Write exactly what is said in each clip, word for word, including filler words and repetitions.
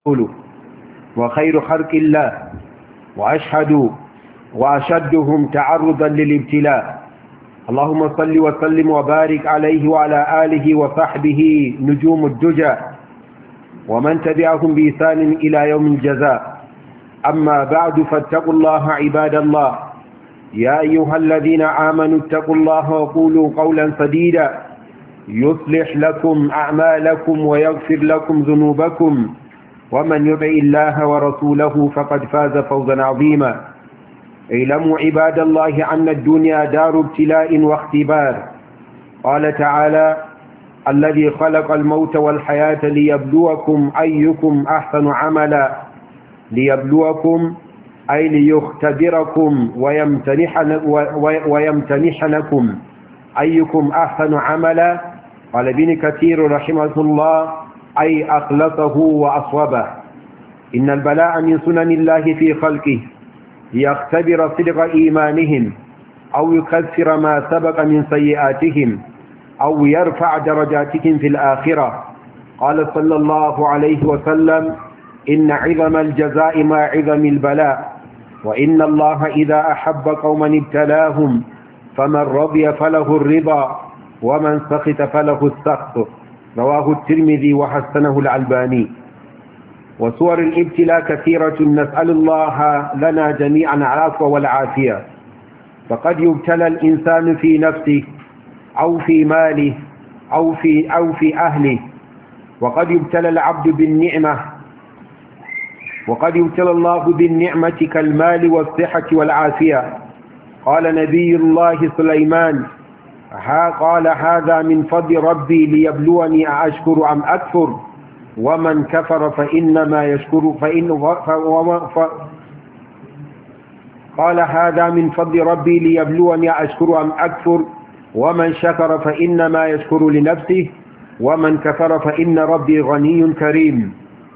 ورسوله وخير خلق الله، وأشهد وأشدهم تعرضا للابتلاء. اللهم صل وسلم وبارك عليه وعلى آله وصحبه نجوم الدجى ومن تبعهم بإحسان إلى يوم الجزاء. أما بعد، فاتقوا الله عباد الله. يا أيها الذين آمنوا اتقوا الله وقولوا قولا سديدا يصلح لكم أعمالكم ويغفر لكم ذنوبكم، ومن يطع الله ورسوله فقد فاز فوزا عظيما. اعلموا عباد الله أن الدنيا دار ابتلاء واختبار. قال تعالى: الذي خلق الموت والحياة ليبلوكم أيكم أحسن عملا. ليبلوكم أي ليختبركم ويمتنحنكم أيكم أحسن عملا. قال ابن كثير رحمه الله: أي أخلصه وأصوبه. إن البلاء من سنن الله في خلقه ليختبر صدق إيمانهم، أو يكثر ما سبق من سيئاتهم، أو يرفع درجاتهم في الآخرة. قال صلى الله عليه وسلم: إن عظم الجزاء مع عظم البلاء، وإن الله إذا أحب قوما ابتلاهم، فمن رضي فله الرضا ومن سخط فله السخط. رواه الترمذي وحسنه الألباني. وصور الابتلاء كثيرة، نسأل الله لنا جميعا العفو والعافية. فقد يبتلى الإنسان في نفسه أو في ماله أو في, أو في أهله، وقد يبتلى العبد بالنعمة، وقد يبتلى الله بالنعمة كالمال والصحة والعافية. قال نبي الله سليمان: ها قال هذا من فضل ربي ليبلوني أأشكر أم أكفر، ومن كفر فإنما يشكر فإن ف... ف... قال هذا من فضل ربي ليبلوني أأشكر أم أكفر، ومن شكر فإنما يشكر لنفسه، ومن كفر فإن ربي غني كريم.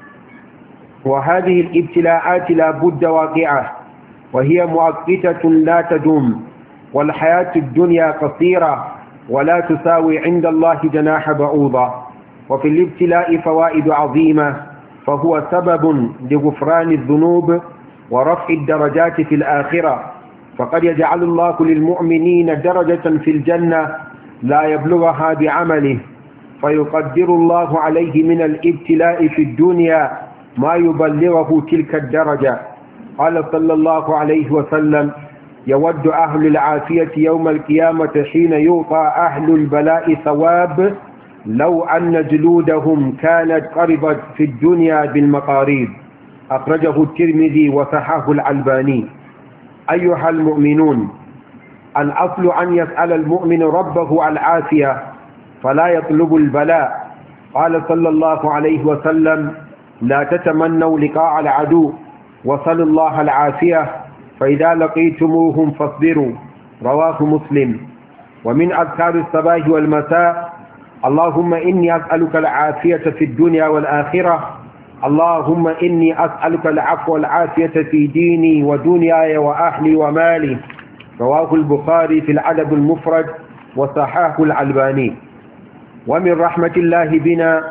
وهذه الابتلاءات لا بد واقعة، وهي مؤقتة لا تدوم، والحياة الدنيا قصيرة ولا تساوي عند الله جناح بعوضة. وفي الابتلاء فوائد عظيمة، فهو سبب لغفران الذنوب ورفع الدرجات في الآخرة. فقد يجعل الله للمؤمنين درجة في الجنة لا يبلغها بعمله، فيقدر الله عليه من الابتلاء في الدنيا ما يبلغه تلك الدرجة. قال صلى الله عليه وسلم: يود أهل العافية يوم القيامة حين يعطى أهل البلاء ثواب لو أن جلودهم كانت قربت في الدنيا بالمقاريض. أخرجه الترمذي وصححه الألباني. أيها المؤمنون، الأصل أن يسأل المؤمن ربه العافية فلا يطلب البلاء. قال صلى الله عليه وسلم: لا تتمنوا لقاء العدو، وصلوا الله العافية، فإذا لقيتموهم فاصبروا. رواه مسلم. ومن أذكار الصباح والمساء: اللهم إني أسألك العافية في الدنيا والآخرة، اللهم إني أسألك العفو والعافية في ديني ودنياي وأهلي ومالي. رواه البخاري في الأدب المفرد وصححه الألباني. ومن رحمة الله بنا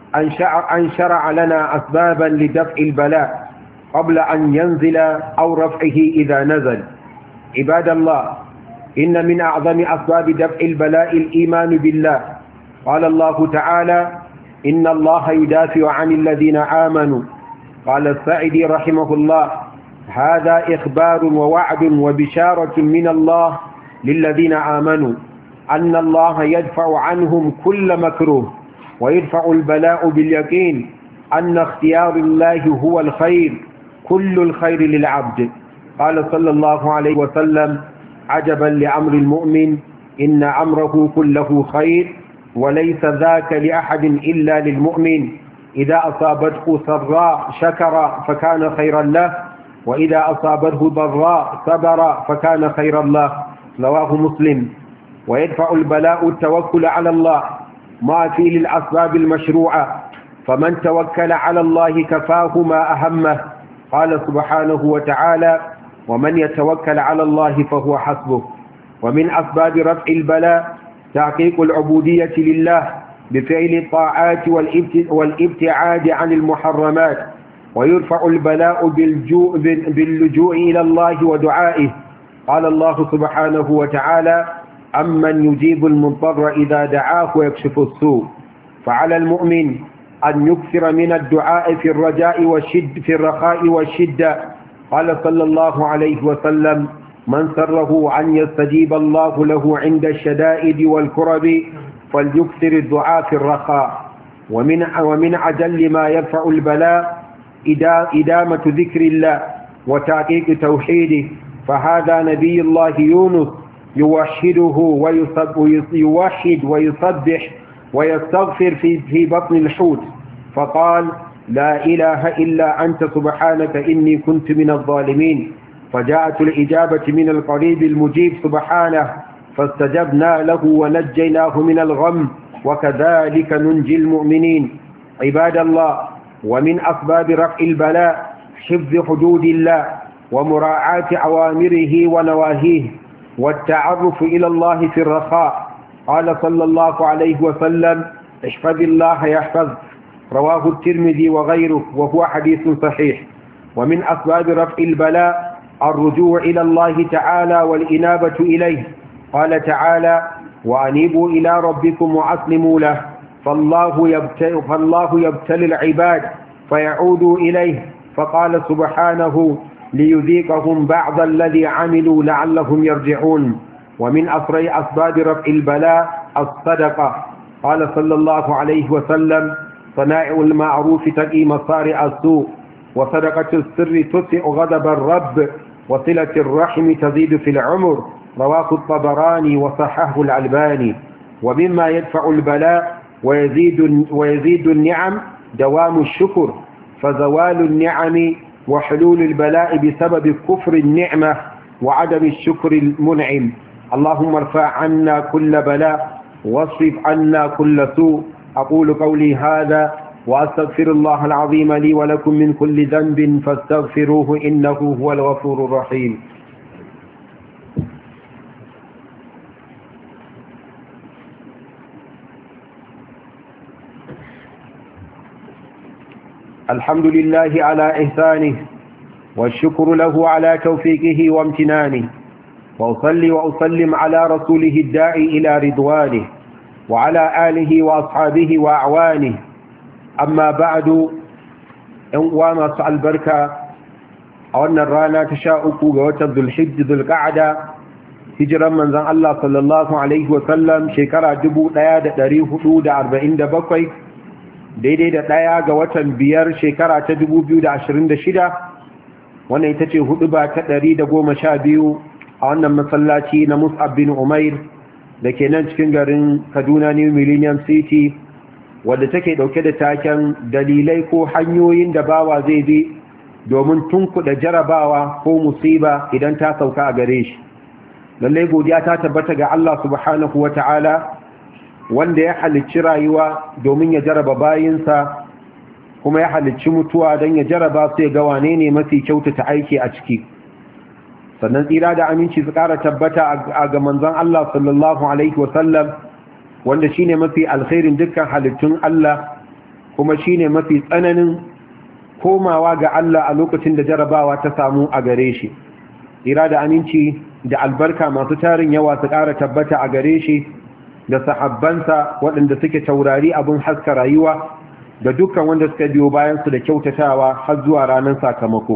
أن شرع لنا أسبابا لدفع البلاء قبل أن ينزل أو رفعه إذا نزل. عباد الله، إن من أعظم أسباب دفع البلاء الإيمان بالله. قال الله تعالى: إن الله يدافع عن الذين آمنوا. قال السعدي رحمه الله: هذا إخبار ووعد وبشارة من الله للذين آمنوا أن الله يدفع عنهم كل مكروه، ويدفع البلاء باليقين أن اختيار الله هو الخير، كل الخير للعبد. قال صلى الله عليه وسلم: عجبا لأمر المؤمن، إن أمره كله خير، وليس ذاك لأحد إلا للمؤمن. إذا أصابته سراء شكر فكان خيرا له، وإذا أصابته ضراء صبر فكان خيرا له. رواه مسلم. ويدفع البلاء التوكل على الله ما فيه للأسباب المشروعة، فمن توكل على الله كفاه ما أهمه. قال سبحانه وتعالى: ومن يتوكل على الله فهو حسبه. ومن أسباب رفع البلاء تحقيق العبودية لله بفعل الطاعات والابتعاد عن المحرمات، ويرفع البلاء بالجوء باللجوء إلى الله ودعائه. قال الله سبحانه وتعالى: أمن يجيب المضطر إذا دعاه ويكشف السوء. فعلى المؤمن أن يكثر من الدعاء في الرجاء والشد في الرخاء والشدة. قال صلى الله عليه وسلم: من سره أن يستجيب الله له عند الشدائد والكرب فليكثر الدعاء في الرخاء. ومن ومن أجل ما يرفع البلاء إدامة ذكر الله وتحقيق توحيده، فهذا نبي الله يونس يوحده ويوحد ويسبح ويستغفر في في بطن الحوت، فقال: لا إله إلا أنت سبحانك إني كنت من الظالمين. فجاءت الإجابة من القريب المجيب سبحانه، فاستجبنا له ونجيناه من الغم، وكذلك ننجي المؤمنين. عباد الله، ومن أسباب رفع البلاء حفظ حدود الله ومراعاة أوامره ونواهيه والتعرف إلى الله في الرخاء. قال صلى الله عليه وسلم: احفظ الله يحفظك. رواه الترمذي وغيره وهو حديث صحيح. ومن أسباب رفع البلاء الرجوع إلى الله تعالى والإنابة إليه. قال تعالى: وأنيبوا إلى ربكم وأسلموا له، فالله يبتلي, فالله يبتلي العباد فيعودوا إليه. فقال سبحانه: ليذيقهم بعض الذي عملوا لعلهم يرجعون. ومن أسرع أسباب رفع البلاء الصدقة. قال صلى الله عليه وسلم: صنائع المعروف تقي مصارع السوء، وصدقة السر تطفئ غضب الرب، وصلة الرحم تزيد في العمر. رواه الطبراني وصححه الألباني. ومما يدفع البلاء ويزيد, ويزيد النعم دوام الشكر، فزوال النعم وحلول البلاء بسبب كفر النعمة وعدم الشكر المنعم. اللهم ارفع عنا كل بلاء واصرف عنا كل سوء. أقول قولي هذا وأستغفر الله العظيم لي ولكم من كل ذنب فاستغفروه إنه هو الغفور الرحيم. الحمد لله على إحسانه، والشكر له على توفيقه وامتنانه، وأصلي وأسلم على رسوله الداعي إلى رضوانه وعلى آله وأصحابه وأعوانه. أما بعد، أنواما سأل بركة أولنا الرانا تشاؤك وتبذل الحج ذو القعدة هجرا من ذن الله صلى الله عليه وسلم شكرا جبو ليادة دريه حدود أربعين دبقوي daidai da ɗaya ga watan biyar shekara ta dubu biyu da ashirin da shida, wannan ita ce hudu ba ta ɗari da goma sha biyu a wannan masallaci na Mus'ab bin Umair da ke nan cikin garin Kaduna New Millennium City, wadda take ɗauke da taken dalilai ko hanyoyin da bawa zai bi domin tunkuɗa jarabawa ko musiba idan ta sauka a gare shi. Lallai godiya ta tabbata ga Allah subhanahu wa ta'ala, wanda ya halicci rayuwa domin ya jaraba bayinsa, kuma ya halicci mutuwa don ya jaraba su ya ga wane ne mafi kyautata aiki a ciki. Sannan tsira da aminci su ƙara tabbata a ga manzon Allah sallallahu alaihi wasallam, wanda shine mafi alkhairin dukkan halittun Allah, kuma shine mafi tsananin komawa ga Allah a lokacin da jarabawa ta samu a gare shi. Tsira da aminci da albarka masu tarin yawa su ƙara tabbata a gare shi da sahabbansa waɗanda suke taurari abin haska rayuwa, da dukkan wanda suka biyo bayansu da kyautatawa har zuwa ranar sakamako.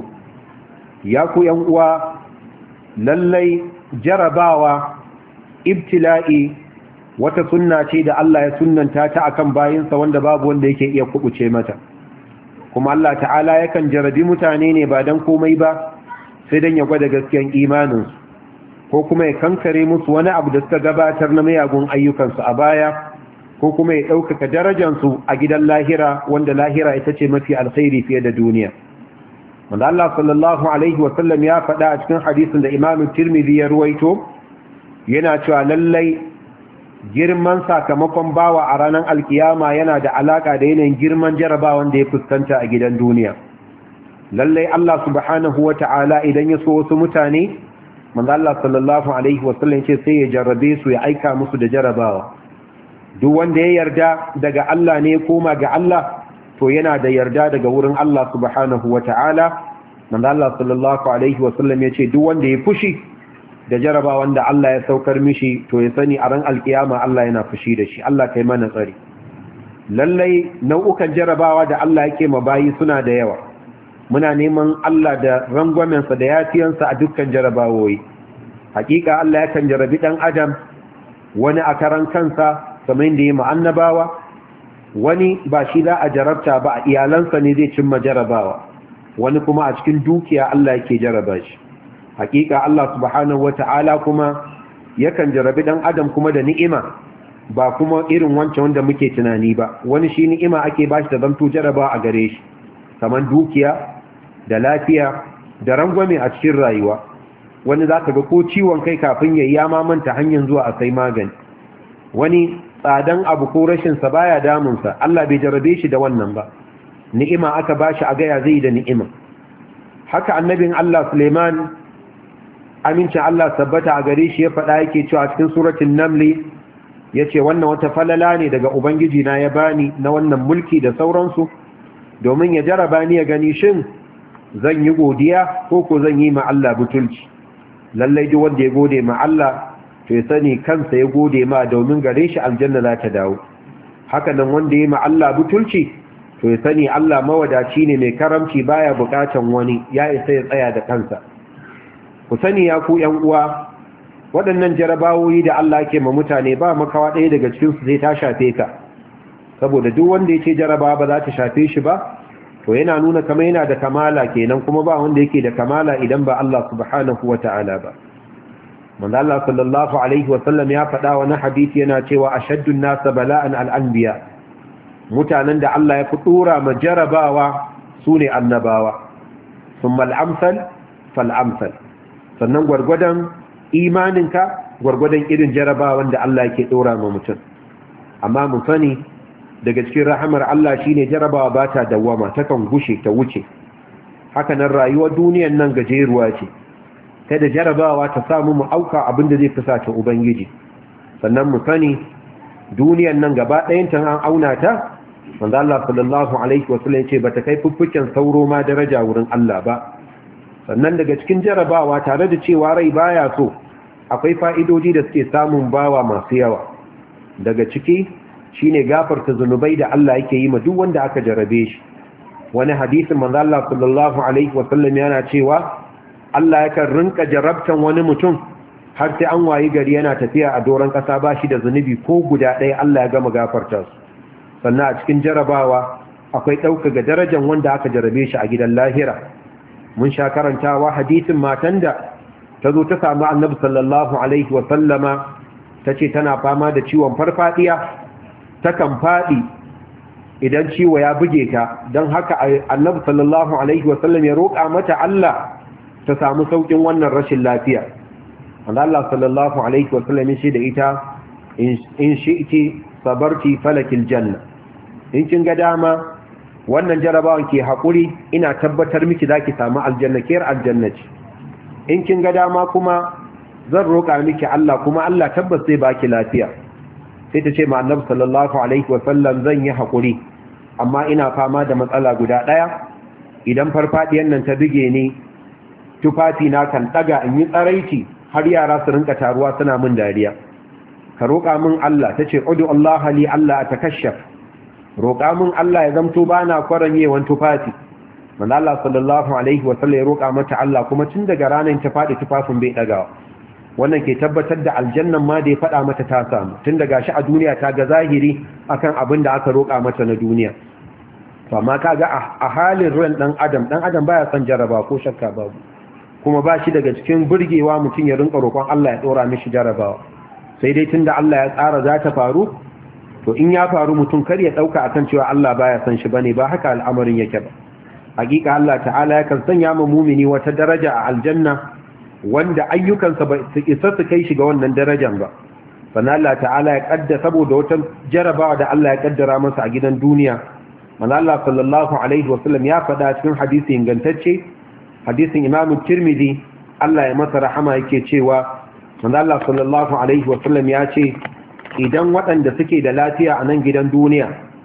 Ya ku ‘yan uwa, lallai jarabawa, ibtila'i, wata sunna ce da Allah ya sunnanta ta akan bayinsa wanda babu wanda yake iya kubuce mata. Kuma Allah ta'ala yakan jarabi mutane ne ba don komai ba, sai don ya gwada gaskiyan imaninsu, ko kuma ya kankare musu wani abu da suka gabatar na mayagun ayyukansu a baya, ko kuma ya ɗaukaka darajansu a gidan lahira, wanda lahira ita ce mafi alkhairi fiye da duniya. Wanda Allah sallallahu alaihi wasallam ya faɗa a cikin hadisin da Imam Tirmidhi ya ruwaito, yana cewa lallai girman sakamakon bawa a ranar alkiyama yana da alaka da yanayin girman jarabawan da ya fuskanta a gidan duniya. Lallai Allah subhanahu wa ta'ala idan ya so wasu mutane, manzo Allah sallallahu alaihi wasallam ce sai ya jarrabe su, ya aika musu da jarabawa. Duk wanda ya yarda daga Allah ne koma ga Allah, to yana da yarda daga wurin Allah subhanahu wata'ala. manzo Allah sallallahu alaihi wasallam yace duk wanda ya fushi da jaraba wanda Allah ya saukar mishi to ya sani a ran alkiyama Allah yana fushi da shi. Allah kai mana tsari. lallai nau'ukan jarabawa da Allah yake mabayi suna da yawa. muna neman Allah da rangwamensa da yafiyansa a dukkan jarabawoyi. hakika Allah yakan jarabi dan adam, wani a karan kansa kamar da ya annabawa, wani ba shi za a jarabta ba, a iyalansa ne zai cimma jarabawa, wani kuma a cikin dukiya Allah yake jaraba shi. hakika Allah subhanahu wata'ala kuma yakan jarabi dan adam kuma da ni'ima, ba kuma irin wancan wanda muke tunani ba. wani shi ni'ima ake bashi da zanto jaraba a gare shi, kamar dukiya da lafiya da rangwame a cikin rayuwa. wani za ka ga ko ciwon kai kafin ya yi ya mamanta hanyar zuwa a sai magani. wani tsadan abu ko rashinsa baya damunsa, Allah bai jarabe shi da wannan ba, ni'ima aka bashi a gaya zai da ni'ima. haka annabin Allah Suleiman, amincin Allah sabbata a gare shi, ya faɗa yake cewa cikin suratul namli, yace wannan wata falala ne daga ubangiji na ya bani na wannan mulki da sauransu, domin ya jaraba ni ya gani shin zan yi godiya ko ko zan yi ma Allah butulci. lallai duk wanda ya gode ma Allah to ya sani kansa ya gode ma, domin gare shi aljanna za ta dawo. haka nan wanda ya ma Allah butulci to ya sani Allah mawadaci ne mai karamci, baya bukatan wani, ya isa ya tsaya da kansa. ku sani ya ku yan uwa, waɗannan jarabawoyi da Allah ke ma mutane ba makawa ɗaya daga cikin su zai ta shafe ka. saboda duk wanda yake jaraba ba za ta shafe shi ba, to yana nuna kamar yana da kamala kenan, kuma ba wanda yake da kamala idan ba Allah subhanahu wata'ala ba. manzo Allah sallallahu alaihi wasallam ya faɗa wani hadisi yana cewa ashaddun nas bala'an al-anbiya, mutanen da Allah ya fi dora ma jarabawa sune annabawa, thumma al-amsal fal-amsal, sannan gwargwadon imaninka gwargwadon irin jarabawan da Allah yake dora ma mutum. amma mu sani daga cikin rahamar Allah shine jarabawa ba ta dawwama, takan gushe ta wuce. haka nan rayuwar duniyar nan gajeruwa ce, kada jarabawa ta samu mu auka abinda zai fusata ubangiji. sannan mu sani duniyar nan gaba ɗayan ta an auna ta, manzo Allah sallallahu alaihi wasallam ce bata kai fuffuken sauro ma daraja wurin Allah ba. sannan daga cikin jarabawa, tare da cewa rai baya so, akwai fa'idodi da suke samun bawa masu yawa. daga ciki shine gafarta zunubai da Allah yake yi ma duk wanda aka jarabe shi. wani hadisin manzo Allah sallallahu alaihi wasallam yana cewa Allah yakan rinka jarabtan wani mutum har sai an wayi gari yana tafiya a doron kasa ba shi da zunubi ko guda ɗaya, Allah ya gama gafarta su. sannan a cikin jarabawa akwai ɗaukaka darajar wanda aka jarabe shi a gidan lahira. mun sha karantawa hadisin matan da ta zo ta samu annabi sallallahu alaihi wasallama, ta ce tana fama da ciwon farfadiya, takan faɗi idan ciwo ya buge ta. don haka annabi sallallahu alaihi wasallam ya roƙa mata Allah ta samu sauƙin wannan rashin lafiya. wanda Allah sallallahu alaihi wasallam ya ce da ita, in shi'ti sabarti falakil janna, in kin ga dama wannan jarabawan ke haƙuri, ina tabbatar miki za ki samu aljanna, kiyar aljanna ce. in kin ga dama kuma zan roƙa miki Allah, kuma Allah tabbas zai baki lafiya. sai ta ce ma annabi sallallahu alaihi wasallam, zan yi haƙuri, amma ina fama da matsala guda ɗaya. idan farfadiyan nan ta buge ni, tufafi na kan ɗaga in yi tsaraici har yara su rinka taruwa suna min dariya. ka roƙa min Allah. ta ce udu Allah li Allah a takashaf, roƙa min Allah ya zamto ba na kwaranyewan tufafi. manzo Allah sallallahu alaihi wasallam ya roƙa mata Allah, kuma tun daga ranar ta faɗi tufafin bai ɗagawa. wannan ke tabbatar da aljannan ma da ya faɗa mata ta samu, tun daga shi a duniya ta ga zahiri akan abin da aka roƙa mata na duniya. to amma kaga a halin ruwan dan adam dan adam baya son jaraba ko shakka babu, kuma ba shi daga cikin burgewa mutum ya rinka roƙon Allah ya dora mishi jarabawa. sai dai tunda Allah ya tsara za ta faru, to in ya faru mutum kar ya dauka akan cewa Allah baya son shi bane, ba haka al'amarin yake ba. hakika Allah ta'ala yakan sanya mu mumini wata daraja a aljanna wanda ayyukansa ba su isa su kai shi ga wannan darajar ba. sannan Allah ta'ala ya kaddara saboda wata jarabawa da Allah ya kaddara masa a gidan duniya. manzo Allah sallallahu alaihi wasallam ya faɗa cikin hadisi ingantacce, hadisin Imam Tirmidhi, Allah ya masa rahama, yake cewa manzo Allah sallallahu alaihi wasallam ya ce, idan waɗanda suke da lafiya a nan gidan duniya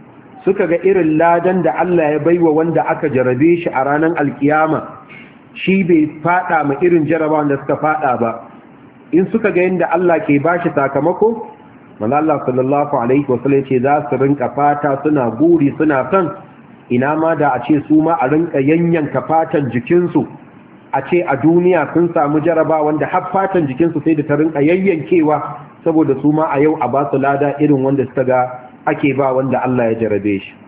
suka ga irin ladan da Allah ya baiwa wanda aka jarabe shi a ranar alkiyama shi bai fada ma irin jarabawan da suka fada ba, in suka ga yadda Allah ke bashi sakamako, manzo Allah sallallahu alaihi wasallam ce za su rinka fata suna guri suna son ina ma da a ce su ma a rinka yanyanka fatan jikinsu, a ce a duniya sun samu jaraba wanda har fatan jikinsu sai da ta rinka yayyankewa saboda su ma a yau a ba su lada irin wanda suka ga ake ba wanda Allah ya jarabe shi.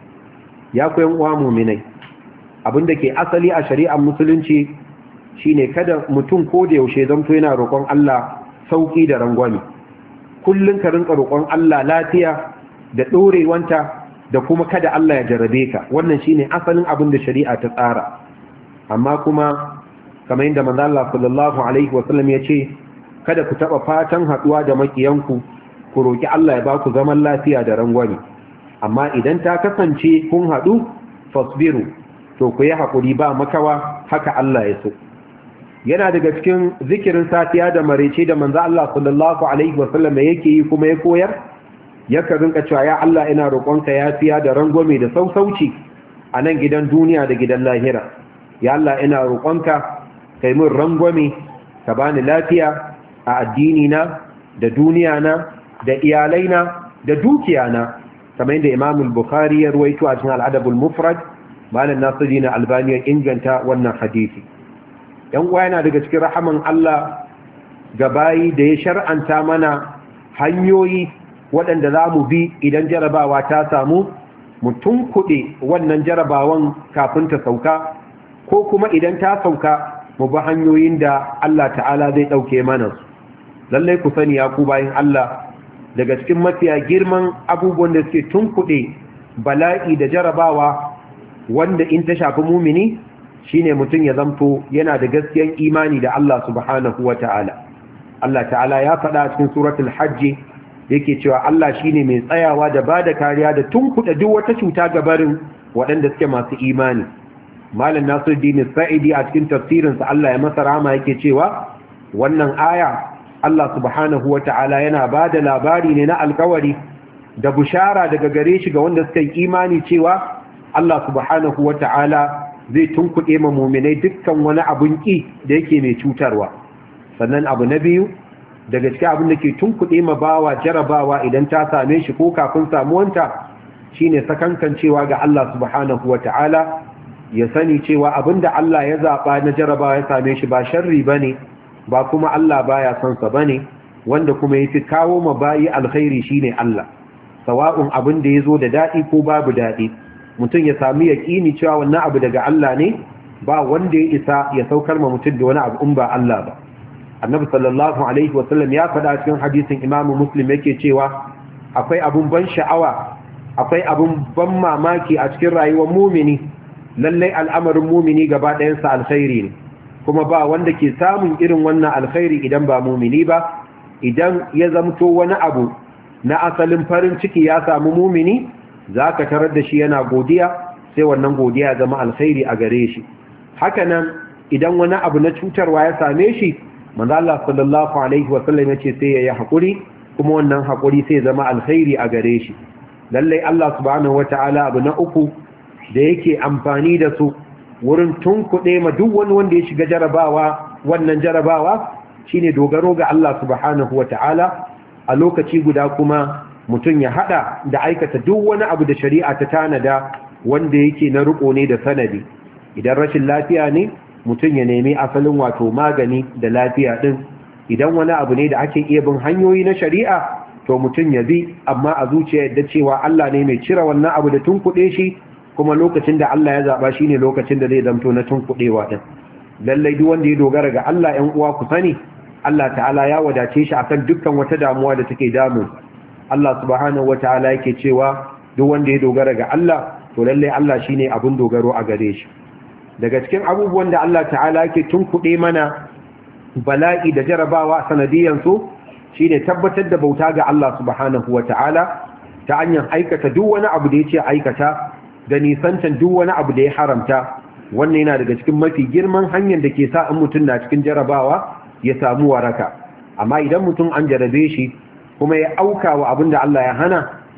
Ya koyan uwa mu'minai, abinda ke asali a shari'ar musulunci shine kada mutum ko da yaushe zanto yana roƙon Allah sauki da rangwame. Kullun ka rinka roƙon Allah lafiya da ɗorewanta da kuma kada Allah ya jarabe ka. Wannan shine asalin abin da shari'a ta tsara. Amma kuma kamar yadda manzo Allah sallallahu alaihi wasallam ya ce, kada ku taba fatan haduwa da makiyanku, ku roki Allah ya baku zaman lafiya da rangwame. Amma idan ta kasance kun hadu fasbiru, to ku yi hakuri ba makawa, haka Allah ya so. Yana daga cikin zikirin safiya da marece da manzo Allah sallallahu alaihi wasallam yake yi kuma ya koyar, yaka rinka cewa ya Allah ina roƙonka yafiya da rangwame da sausauci a nan gidan duniya da gidan lahira. Ya Allah ina roƙonka kai min rangwame, ka bani lafiya a addini na da duniya na da iyalai na da dukiya na, kamar yadda Imam al-Bukhari ya ruwaito a cikin al-Adab al-Mufrad, Malam Nasiruddin Albani ya inganta wannan hadisi. ‘Yan uwa yana daga cikin rahaman Allah ga bayi da ya shar'anta mana hanyoyi waɗanda za mu bi idan jarabawa ta samu, mu tunkuɗe wannan jarabawan kafin ta sauka, ko kuma idan ta sauka mu bi hanyoyin da Allah ta'ala zai ɗauke mana su. Lallai ku sani ya ku bayin Allah, daga cikin mafiya girman abubuwan da suke tunkuɗe bala'i da jarabawa wanda in ta shafi mumini, shine mutum ya zamto yana da gaskiyar imani da Allah subhanahu wa ta'ala. Allah ta'ala ya faɗa a cikin suratul hajji yake cewa Allah shine mai tsayawa da bada kariya da tunkuɗe duk wata cuta ga barin waɗanda suke masu imani. Malam Nasiruddin Sa'idi a cikin tafsirinsa Allah ya masa rahama yake cewa wannan aya Allah subhanahu wa ta'ala yana bada labari ne na alkawari da bushara daga gare shi ga wanda suka yi imani cewa Allah subhanahu wa ta'ala zai tunkuɗe ma muminai dukkan wani abun ƙi da yake mai cutarwa. Sannan abu na biyu daga cikin abin da ke tunkuɗe ma bawa jarabawa idan ta same shi ko kafin samuwanta shine sakankancewa ga Allah subhanahu wata'ala, ya sani cewa abin da Allah ya zaɓa na jarabawa ya same shi ba sharri bane, ba kuma Allah baya son sa bane, wanda kuma yafi kawo ma bayi alkhairi shine Allah. Sawa'un abin da yazo da daɗi ko babu daɗi, mutum ya sami yaƙini cewa wannan abu daga Allah ne, ba wanda ya isa ya saukar ma mutum da wani abu in ba Allah ba. Annabi sallallahu alaihi wasallam ya faɗa cikin hadisin Imam Muslim yake cewa akwai abun ban sha'awa, akwai abun ban mamaki a cikin rayuwar mumini. Lallai al'amarin mumini gaba ɗayan sa alkhairi ne, kuma ba wanda ke samun irin wannan alkhairi idan ba mumini ba. Idan ya zamto wani abu na asalin farin ciki ya samu mumini, za ka tarar da shi yana godiya, sai wannan godiya zama alkhairi a gare shi. Hakanan idan wani abu na cutarwa ya same shi, manzo Allah sallallahu alaihi wasallam yace sai yayi hakuri, kuma wannan hakuri sai zama alkhairi a gare shi. Lalle Allah subhanahu wataala abu na uku da yake amfani da su wurin tunkuɗe ma duk wani wanda ya shiga jarabawa, wannan jarabawa shine dogaro ga Allah subhanahu wataala. A lokaci guda kuma mutum ya hada da aikata duk wani abu da shari'a ta tanada wanda yake na riko ne da sanadi. Idan rashin lafiya ne, mutum ya nemi asalin wato magani da lafiya din. Idan wani abu ne da ake iya bin hanyoyi na shari'a, to mutum ya bi, amma a zuciya yadda cewa Allah ne mai cire wannan abu da tunkuɗe shi, kuma lokacin da Allah ya zaɓa shi ne lokacin da zai zamto na tunkuɗewa ɗin. Lallai duk wanda ya dogara ga Allah, ‘yan uwa ku sani, Allah ta'ala ya wadace shi akan dukkan wata damuwa da take damu. Allah subhanahu wata'ala yake cewa duk wanda ya dogara ga Allah, to lallai Allah shine abin dogaro a gare shi. Daga cikin abubuwan da Allah ta'ala yake tunkuɗe mana bala'i da jarabawa sanadiyan su shine tabbatar da bauta ga Allah subhanahu wata'ala ta hanyar aikata duk wani abu da yace aikata da nisantan duk wani abu da ya haramta. Wannan yana daga cikin mafi girman hanyar da ke sa in mutum na cikin jarabawa ya samu waraka. Amma idan mutum an jarabe shi kuma ya auka wa abin da Allah ya hana,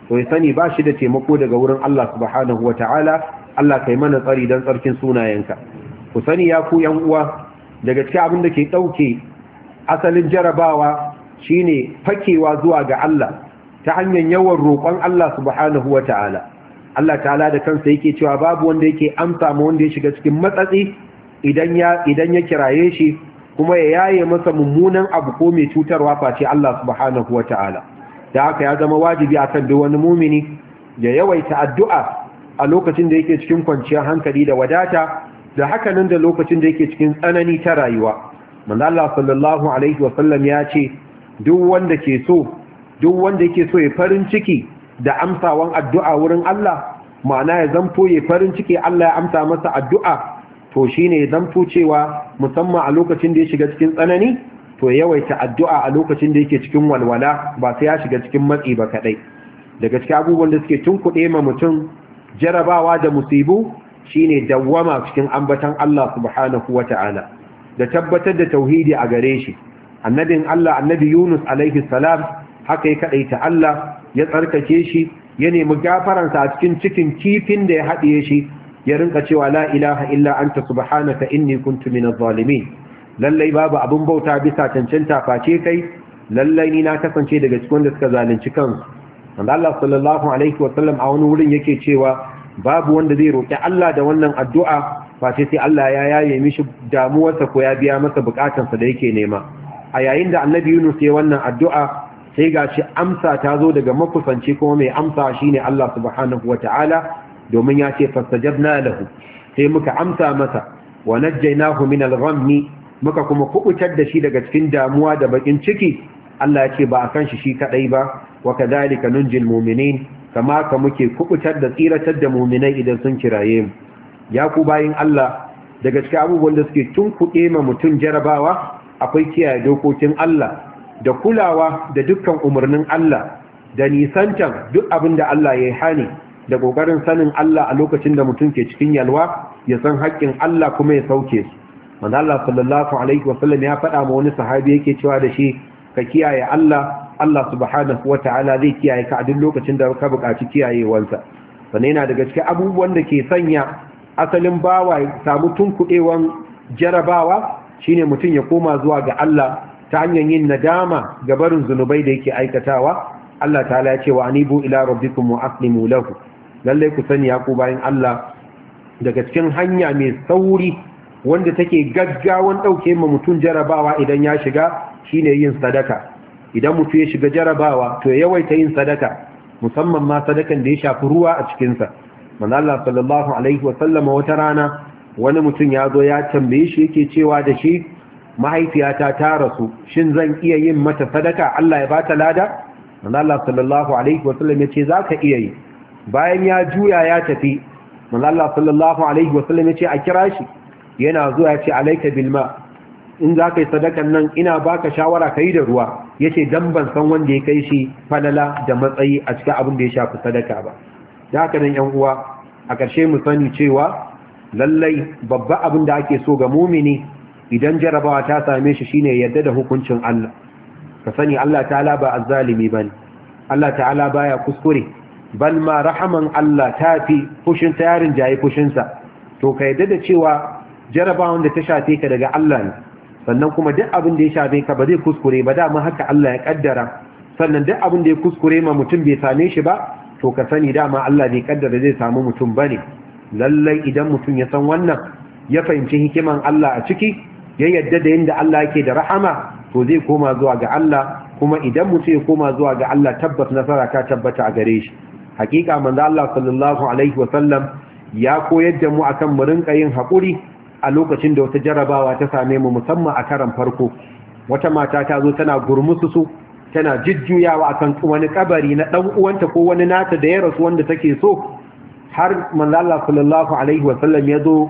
to ya sani ba shi da taimako daga wurin Allah subhanahu wata'ala. Allah kai mana tsari dan tsarkin sunayenka. Ku sani ya ku yan uwa, daga cikin abin da ke dauke asalin jarabawa shine fakewa zuwa ga Allah ta hanyar yawan roƙon Allah subhanahu wata'ala. Allah ta'ala da kansa yake cewa babu wanda yake amsa ma wanda ya shiga cikin matsatsi idan ya idan ya kiraye shi kuma ya yaye masa mummunan abu ko mai cutarwa face Allah subhanahu wata'ala. Da haka ya zama wajibi akan duk wani mumini ya yawaita addu'a a lokacin da yake cikin kwanciyar hankali da wadata, da haka nan da lokacin da yake cikin tsanani ta rayuwa. Manzo Allah sallallahu alaihi wasallam ya ce duk wanda ke so duk wanda yake so ya farin ciki da amsawan addu'a wurin Allah, ma'ana ya zamto ya farin ciki Allah ya amsa masa addu'a, to shine ya zamto cewa musamman a lokacin da ya shiga cikin tsanani to ya yawaita addu'a a lokacin da yake cikin walwala, ba sai ya shiga cikin matsi ba kadai. Daga cikin abubuwan da suke tunkuɗe ma mutum jarabawa da musibu shine dawwama cikin ambatan Allah subhanahu wata'ala da tabbatar da tauhidi a gare shi. Annabin Allah annabi Yunus alaihi salam haka ya kadaita Allah, ya tsarkake shi, ya nemi gafaransa a cikin cikin kifin da ya haɗiye shi, ya rinka cewa la ilaha illa anta subhanaka inni kuntu minaz zalimin. Lallai babu abin bauta bisa cancanta face kai, lallai ni na kasance daga cikin wanda suka zalunci kansu. Wanda Allah sallallahu alaihi wasallam a wani wurin yake cewa babu wanda zai roƙi Allah da wannan addu'a face sai Allah ya yaye mishi damuwarsa ko ya biya masa bukatansa da yake nema. A yayin da annabi Yunus ya wannan addu'a sai gashi amsa ta zo daga makusanci kuma mai amsa shine Allah subhanahu wata'ala, domin ya ce fastajabna lahu, sai muka amsa masa wa najjaynahu min al-ghammi, muka kuma kubutar da shi daga cikin damuwa da bakin ciki. Allah ya ce ba akan shi shi kadai ba, wa kadhalika nunjil mu'minin, kama ka muke kubutar da tsiratar da mu'minai idan sun kiraye mu. Ya ku bayin Allah, daga cikin abubuwan da suke tunkuɗe ma mutum jarabawa akwai kiyaye dokokin Allah da kulawa da dukkan umarnin Allah, da nisantan duk abin da Allah ya yi hani, da ƙoƙarin sanin Allah a lokacin da mutum ke cikin yalwa, ya san haƙƙin Allah kuma ya sauke su. Manzo Allah sallallahu alaihi wasallam ya faɗa ma wani sahabi yake cewa da shi, ka kiyaye Allah, Allah subhanahu wata'ala zai kiyaye ka a duk lokacin da ka buƙaci kiyayewansa. Sannan yana daga cikin abubuwan da ke sanya asalin bawa ya samu tunkuɗewan jarabawa shine mutum ya koma zuwa ga Allah ta hanyar yin nadama ga barin zunubai da yake aikatawa. Allah ta'ala ya ce wa anibu ila rabbikum wa aslimu lahu. Lalle ku sani ya ku bayan Allah, daga cikin hanya mai sauri wanda take gaggawan dauke ma mutum jarabawa idan ya shiga shine yin sadaka. Idan mutum ya shiga jarabawa to ya yawaita yin sadaka, musamman ma sadakan da ya shafi ruwa a cikin sa. Manzo Allah sallallahu alaihi wa sallam wata rana wani mutum ya zo ya tambaye shi yake cewa da shi, mahaifiyata ta rasu, shin zan iya yin mata sadaka Allah ya bata lada? Manzo Allah sallallahu alaihi wa sallam yace zaka iya yi. Bayan ya juya ya tafi, manzo Allah sallallahu alaihi wa sallam yace a kira shi. Yana zuwa yace alayka bil ma, in zaka yi sadakan nan ina baka shawara kai da ruwa. Yace dan ban san wanda ya kai shi falala da matsayi a cikin abin da ya shafi sadaka ba. Da haka nan yan uwa, a ƙarshe mu sani cewa lallai babba abin da ake so ga mumini idan jarabawa ta same shi shine yadda da hukuncin Allah. Ka sani Allah ta'ala ba azzalimi bane, Allah ta'ala baya kuskure, bal ma rahaman Allah tafi fushin tayarin jayi fushin sa. To ka yadda da cewa jarabawan da ta shafe ka daga Allah ne, sannan kuma duk abin da ya shafe ka ba zai kuskure ba, dama haka Allah ya kaddara. Sannan duk abin da ya kuskure ma mutum bai same shi ba, to ka sani dama Allah bai kaddara zai samu mutum bane. Lallai idan mutum ya san wannan, ya fahimci hikiman Allah a ciki, ya yadda da yadda Allah yake da rahama, to zai koma zuwa ga Allah. Kuma idan mutum ya koma zuwa ga Allah, tabbas nasara ta tabbata a gare shi. Hakika manzo Allah sallallahu alaihi wasallam ya koyar da mu akan mu rinka yin hakuri a lokacin da wata jarabawa ta same mu, musamman a karan farko. Wata mata ta zo tana gurmusu tana jujjuyawa akan wani kabari na dan uwanta ko wani nata da ya rasu wanda take so. Har manzo Allah sallallahu alaihi wasallam ya zo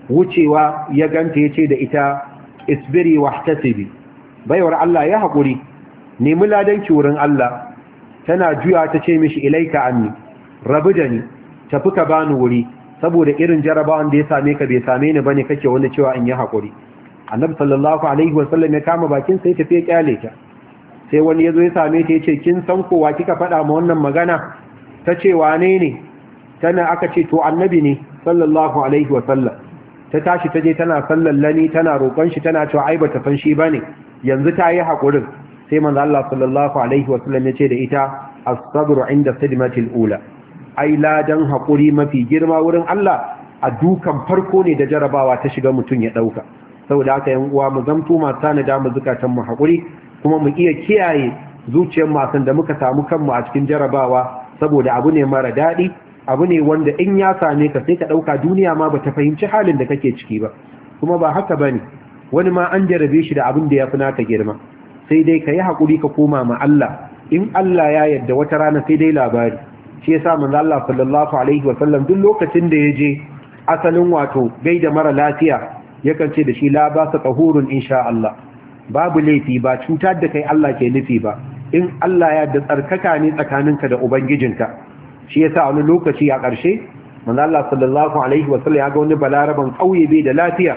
wucewa ya ganta yace da ita, isbiri wahtasibi, baiwar Allah ya haƙuri, nemi ladanki wurin Allah. Tana juya ta ce mishi, ilaika anni, rabu da ni, tafi ka bani wuri, saboda irin jarabawan da ya same ka bai same ni bane kake wani cewa in yi haƙuri. Annabi sallallahu alaihi wasallam ya kama bakin sai tafi ya kyale ta. Sai wani yazo ya same ta yace, kin san kowa kika faɗa ma wannan magana? ta ce wane ne tana aka ce to annabi ne sallallahu alaihi wasallam ta tashi ta je tana sallallani tana roƙon shi tana cewa ai bata san shi bane yanzu ta yi haƙurin sai manzo Allah sallallahu alaihi wasallam ya ce da ita as-sabru inda sidmatil ula ai ladan haƙuri mafi girma wurin Allah a dukan farko ne da jarabawa ta shiga mutun ya dauka saboda haka yan uwa mu zamto masu tanada mu zukatan mu haƙuri kuma mu iya kiyaye zuciyar masu da muka samu kanmu a cikin jarabawa saboda abu ne mara daɗi abu ne wanda in ya same ka sai ka ɗauka duniya ma ba ta fahimci halin da kake ciki ba kuma ba haka ba ne wani ma an jarabe shi da abin da ya fi naka girma sai dai ka yi haƙuri ka koma ma Allah in Allah ya yarda wata rana sai dai labari shi ya sa manzo Allah sallallahu alaihi wa sallam duk lokacin da ya je asalin wato gaida mara lafiya yakan ce da shi la ba sa tahurun insha Allah babu laifi ba cutar da kai Allah ke nufi ba in Allah ya da tsarkaka ne tsakaninka da ubangijinka shi yasa wani lokaci a ƙarshe manzo Allah sallallahu alaihi wasallam ya ga wani balaraban kauye bai da lafiya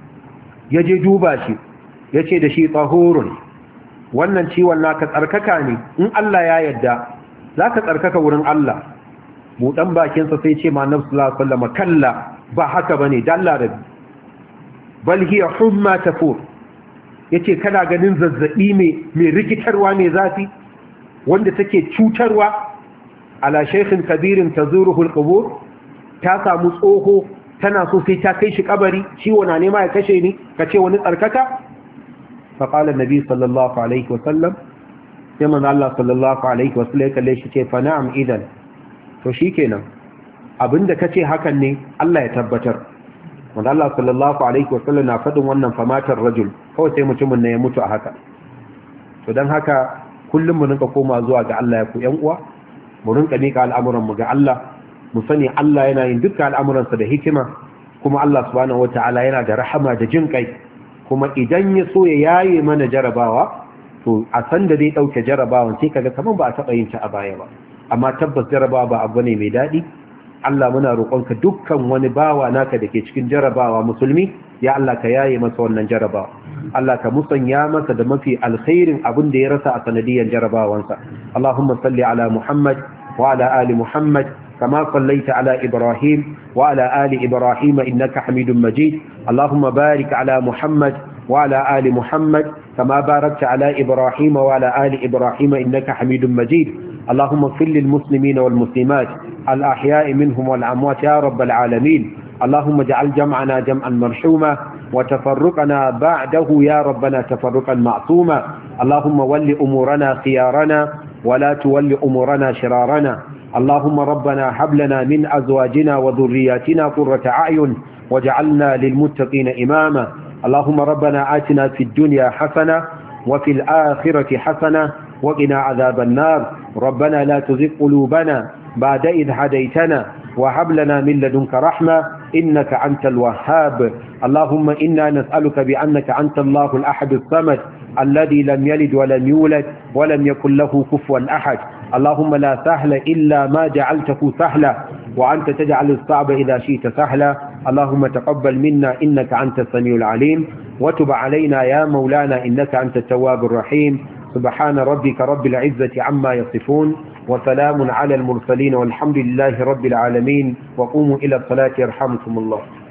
ya je duba shi yace da shi tahurun wannan ciwon naka tsarkaka ne in Allah ya yarda zaka tsarkaka wurin Allah budan bakin sa sai ce ma annabi sallallahu alaihi wasallam kalla ba haka bane dalla rabbi bal hiya humma tafur yace kana ganin zazzabi mai rikitarwa mai zafi wanda take cutarwa ala shaykhin kabirin tazuruhu alqubur ta samu tsoho tana so sai ta kai shi kabari ciwo na nema ya kashe ni kace wani tsarkaka fa qala annabi sallallahu alaihi wasallam sai manzo Allah sallallahu alaihi wasallam ya kalle shi ce fa na'am idan to shikenan abinda kace hakan ne Allah ya tabbatar wanda Allah sallallahu alaihi wasallam na faɗin wannan famatar rajul kawai sai mutumin ne ya mutu a haka to dan haka kullum mu rinka koma zuwa ga Allah ya ku ƴan uwa mu rinka mika al'amuran mu ga Allah mu sani Allah yana yin dukkan al'amuran sa da hikima kuma Allah subhanahu wataala yana da rahama da jin kai kuma idan ya so ya yaye mana jarabawa to a san da zai dauke jarabawan sai kaga kaman ba a taba yin ta a baya ba amma tabbas jarabawa ba abu ne mai dadi Allah muna roƙonka dukkan wani bawa naka da ke cikin jarabawa musulmi ya Allah ka yaye masa wannan jarabawa Allah ka musanya masa da mafi alkhairin abin da ya rasa a sanadiyan jarabawansa Allahumma salli ala Muhammad wa ala ali Muhammad kama sallaita ala Ibrahim wa ala ali Ibrahim innaka Hamidum Majid Allahumma barik ala Muhammad wa ala ali Muhammad kama barakta ala Ibrahim wa ala ali Ibrahim innaka Hamidum Majid اللهم اغفر للمسلمين والمسلمات الأحياء منهم والأموات يا رب العالمين اللهم اجعل جمعنا جمعا مرحوما وتفرقنا بعده يا ربنا تفرقا معصوما اللهم ول أمورنا خيارنا ولا تول أمورنا شرارنا اللهم ربنا هب لنا من أزواجنا وذرياتنا قرة أعين وجعلنا للمتقين إماما اللهم ربنا آتنا في الدنيا حسنة وفي الآخرة حسنة وقنا عذاب النار ربنا لا تزغ قلوبنا بعد إذ هديتنا وهب لنا من لدنك رحمة إنك أنت الوهاب اللهم إنا نسألك بأنك أنت الله الأحد الصمد الذي لم يلد ولم يولد ولم يكن له كفوا أحد اللهم لا سهل إلا ما جعلته سهلا وأنت تجعل الصعب إذا شئت سهلا اللهم تقبل منا إنك أنت السميع العليم وتب علينا يا مولانا إنك أنت التواب الرحيم سبحان ربك رب العزة عما يصفون وسلام على المرسلين والحمد لله رب العالمين وقوموا إلى الصلاة يرحمكم الله